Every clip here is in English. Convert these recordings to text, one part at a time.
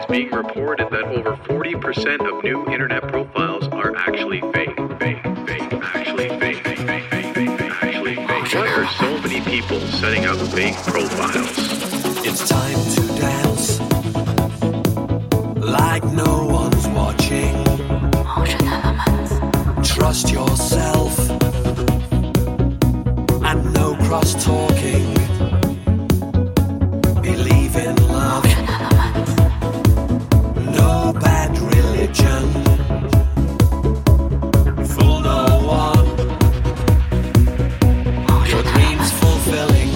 being reported that over 40% of new internet profiles are actually fake. Actually fake. Why are so many people setting up fake profiles? It's time to dance like no one's watching. Trust yourself and no cross-talking. Believe in love, no bad religion. Fool no one, your dreams fulfilling.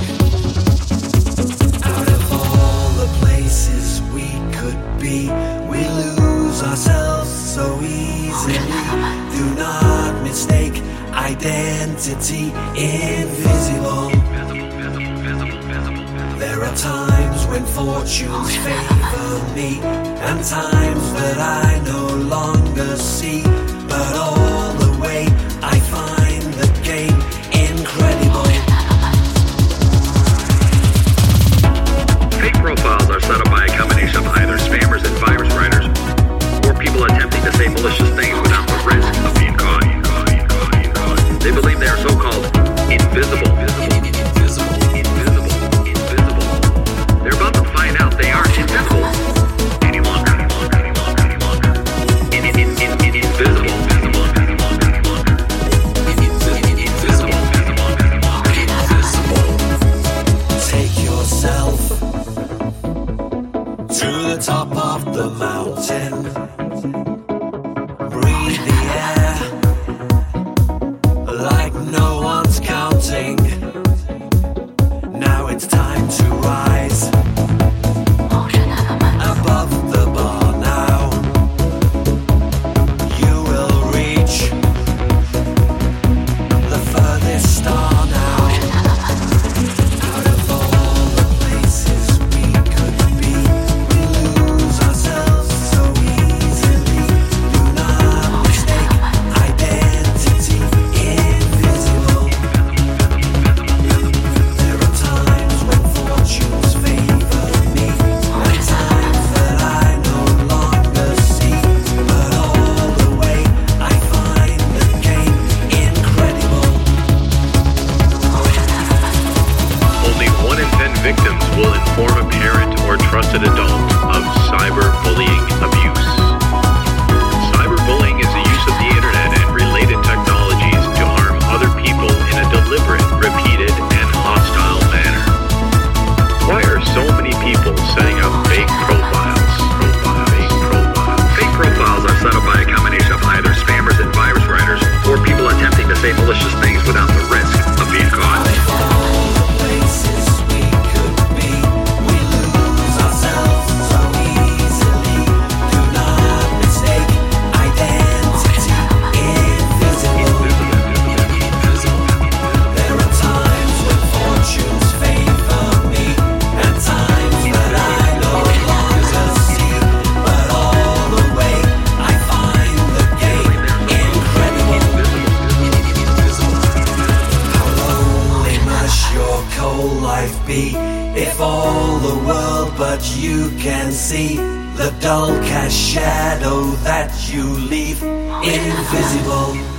Out of all the places we could be, we lose ourselves so easily. Do not mistake identity, invisible. There are times when fortunes favor me, and times that I no longer see. But all the way I find the game incredible. Fake profiles are set up by a combination of either spammers and virus writers, or people attempting to say malicious things without the risk of being caught. They believe they are so-called invisible. They're about to find out they aren't invisible any longer. Take yourself to the top of the mountain. Breathe the air like no one's counting. Now it's time to rise above the bar now. You will reach the furthest star now. Out of all the places we could be, we lose ourselves so easily. Do not mistake identity, invisible. There are times when fortunes favor me, and times that I no longer see. But all the way I find the game incredible. Only 1 in 10 victims will inform a parent or trusted adult of cyberbullying abuse. Cyberbullying is the use of the internet and related technologies to harm other people in a deliberate, repeated, and hostile manner. Why are so many people setting up fake profiles? Fake profiles are set up by a combination of either spammers and virus writers, or people attempting to say malicious things without the risk of being caught. All the places we could be, we lose ourselves so easily. Do not mistake identity, invisible. There are times when fortunes favor me, and times that I no longer see. But all the way I find the game incredible. How lonely must your cold life be if all the world but you can see the dull cast shadow that you leave invisible?